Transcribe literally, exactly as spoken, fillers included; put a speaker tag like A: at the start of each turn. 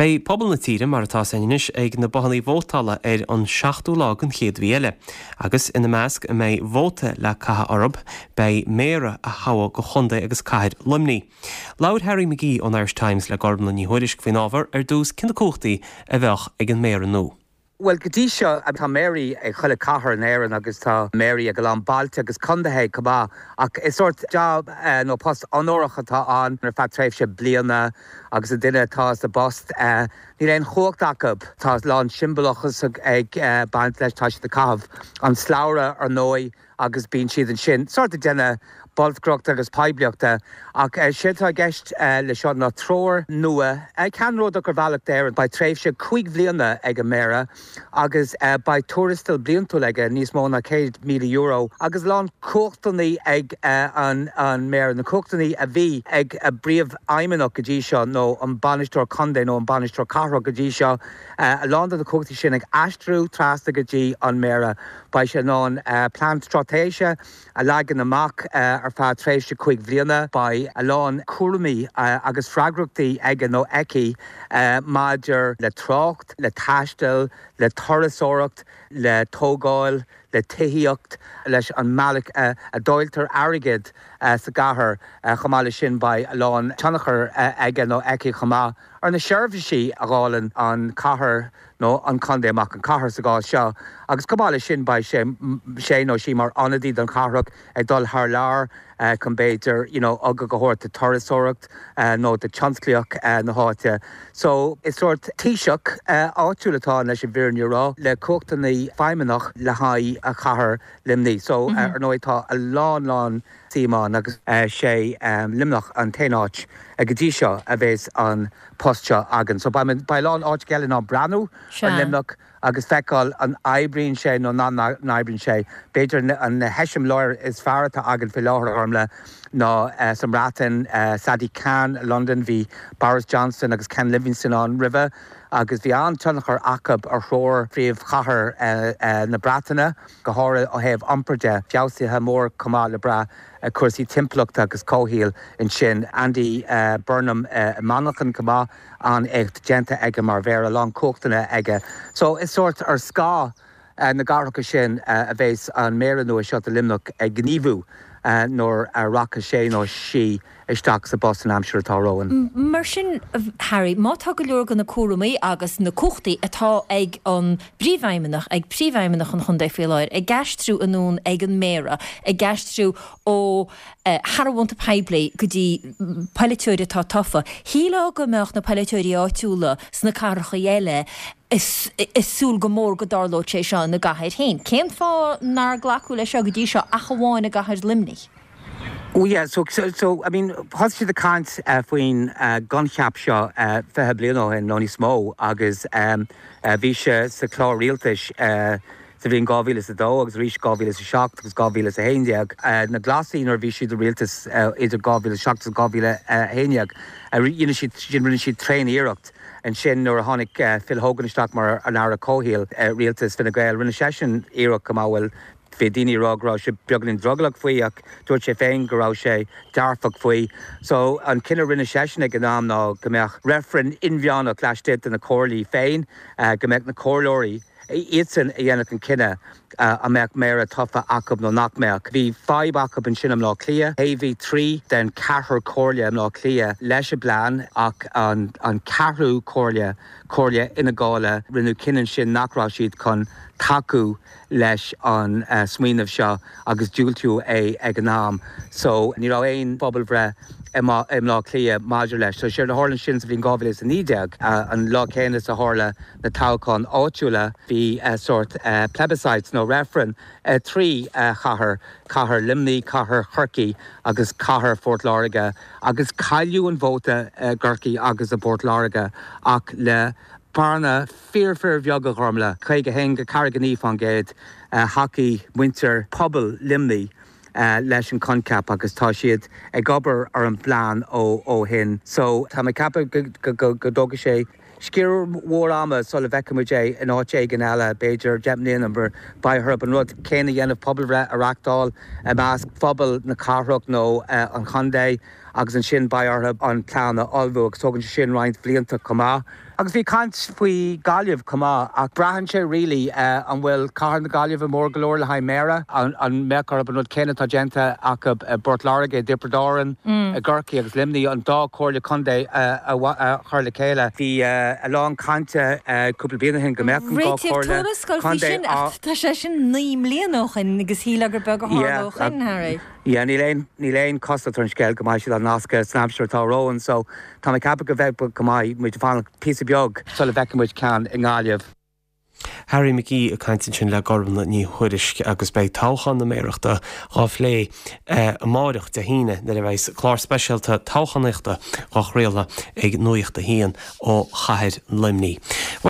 A: Bei pobl na tíre mar atá sainis ag na bohannaí vótála ar an seachtú lágan chéad bhíle, agus ina measc a mé vóta le catha orb bei méra a hawa go chunda agus caid lumní. Laud Harry McGee on Irish Times le Gordon na níhuiirisk fin ábhar ar dús cinna cúchtaí a bheith ag an méra nó.
B: Well, gotí seo tá Mary ag chuile cathair an éireann agus tá Mary ag go lán bailte agus condathe cobá ach is sort job uh, nó post anóracha tá an ar feadh tréimh sé bliana agus a duine tá sa bost uh, ní réon chócht acab tá lán simbolochas ag uh, baint leis tá de cabh an sláire ar nói agus bíon siad an sin sort of déine boltcrocht agus paibliachta ach uh, sitá gceist uh, le seo na tróir nua ag canród gur bhealach déir ba tréimh sé chuig bbliana ag an méra agus uh, ba túristal bliantú aige níos mó na céad míle euro agus lán cóchtaní ag uh, an, an méra na cóchtaní a bhí ag a bríomh aimimeach go dtí seo nó an banistóir condé nó an banistóir carra go dtí seo uh, a lán na cóchtaí sin ag aistrú trasta go dtí an méra ba sé ná uh, plan stratéise a legan amach uh, ar fá tréimh sé chuig bbliana ba a lán cuairmí uh, agus freagrachtaí aige nó eici uh, maidir le trocht, le taistil, le torasóireacht, le tógáil, le tuíocht leis an mealach uh, a dóiltar airgid uh, sa gcathair uh, chamála sin ba a lán teannachar uh, aige nó eici chamá ar na seirbhísí a gálan an cathair nó an condé amach an cathair sa gáil seo agus chamála sin ba sé sé nó sí mar anadí don cathrach ag dul thar lear uh, chun béidir you know, aga go háirta torasóireacht uh, nó de tionsclaíoch uh, na háite. So is sort tíiseach uh, áitiúlatá leis an bhíorn rá le cóchtaní feimimeach le haid a cathair limní. So mm-hmm. uh, ar nó tá a lán lán tíán agus uh, sé um, limnach an téáit a go dtí seo a bhés an postseo agan. So ba lán áit gealann an breanú an limnach agus feicáil an aibríonn sé nó ná naibríonn sé. Beidir an heisim leir is fearrata agan fi láthar ormla ná uh, san rátain uh, Sadiq Khan London hí Boris Johnson agus Ken Livingstone an River agus bhí an tunnachar acab ar chóir príomh chathair uh, uh, na Bratainine go háir ó thaobh amperde fiabhsaithe mór comá le bra uh, cuasaí timpplacht agus cóhíal in sin Andy uh, Burnham uh, manachan comá an écht genta aige mar bhéir a lán cóchtaine aige. So is sort ar scá uh, na garthacha sin uh, a bhés an méra nua seo a limnach ag gníomhú Uh, nor a racha sé nó sí isteach sa Boston Hampshire atá roin.
C: Mar sin, Harry, má tá go leor gan na cuairmaí agus na cúchtaí atá ag an bríomhfeimimeach ag príomhfeimimeach an chundé féileir ag gaistrú anún ag an méra ag gaistrú ó Harhhaint a peibli go dtí peileteoirí atá tofa. Híle go meach na peileteoirí áitiúla sna carcha dhéile is is súl go mór go darlóid sé seo na gathir hain. Cén fá nar ghlacu le seo go dtí seo a chaháin na gathir limní?
B: Oh yeah, so so, so I mean, has she the cant uh, faoin uh, gunchap seo uh, fethe bliana in noni smó agus um, uh, bhí sé sa chlár rialtais uh, sa bhíon gábhíle a dó agus rís gábhíle a seacht agus gábhíle a héineag uh, na glasíonar bhí siad a rialtas uh, idir gábhíle seacht agus gábhíle a héineag a rinne siad rinne siad tréin iireacht an sin nuair a tháinig uh, Phil Hogan isteach mar an ára cóhíal uh, rialtas fin a gael rinne sesin iireach go máhfuil fé daoine rá sé beagnn drogalach faoi ach dúirt sé féin go rá sé dearfach faoi. So an cinenne rinne seisina go nám ná go mbeadh referen inmheánach leistit in na cóirlaí féin uh, go mbeadh na cóirlóirí Iadsan a dhéanach an cinenne uh, a meach méra tofa acab nó nachmeach. Bhí five acab an sin am lá clia, A V trí den cethir cóirle am lá clia leis a bláán ach an, an ceathrú cóirle cóirle ina gála rinne cinenne sin nachrá siad chun taú leis an uh, smaoinemh seo agus dúiltú é ag an nám. So ní rá éon bobal bhre im lá clia maidir leis. So séir na hálann sin sa bhíon gábhíle sa nídeag uh, an lá chéine sa hála na táchán áitiúla bhí uh, sort uh, plebiscites nó referan uh, trí uh, chathair chathair limní, chathair churcií agus chathair Fort Láirge agus cailliú an bhóta uh, gurcií agus a Port Láirge ach le Parna fear fear bheaga gharmla chuig a hen go carganí fan géad uh, hockey winter pobl limní uh, leis an concap agus tá siad ag gobar ar an plán ó ó hin. So tá me cappa go go go dóga sé Scír mór ama sola bheicimidé in áité gan eile Beiidir Jepnin an bur baithir an rud céine dhéanamh pobl bhre arachtáil a measc phobal na carthach nó uh, an chundé agus an sin baithir an plán a olbhú agus tógann sin roinnt blianta comá Agus bhí cant faoi galibh cumá ach brahan sé rilí an bhfuil cairn na galibh mór golóir le haid méra an mechar ab an céine tá genta ach Bort Larigé Dipperdoran a Gurcaí agus limnaí an dá cóirla condé a chuirla céile. Bhí a lán cante cúpla bliana hin go mechan gá cóirla
C: condé tá sé sin níim líonóchan agus híla gur beg háóchan Harry.
B: Yeah, ní léon costa tún scéil go maiid an nasca snapshot tá róin, so tá cappa go bheith go maiid muid fáil pí beag sulla bheicin muid cean in gáileh.
A: Harry McGee a caiintin sin le gorbna ní chuirisc agus beidh táchan na méireachta gáh lé a máireach de híine na bheith chlár speisialta táchaniachta gach réalta ag nuocht a hían ó chaid limní.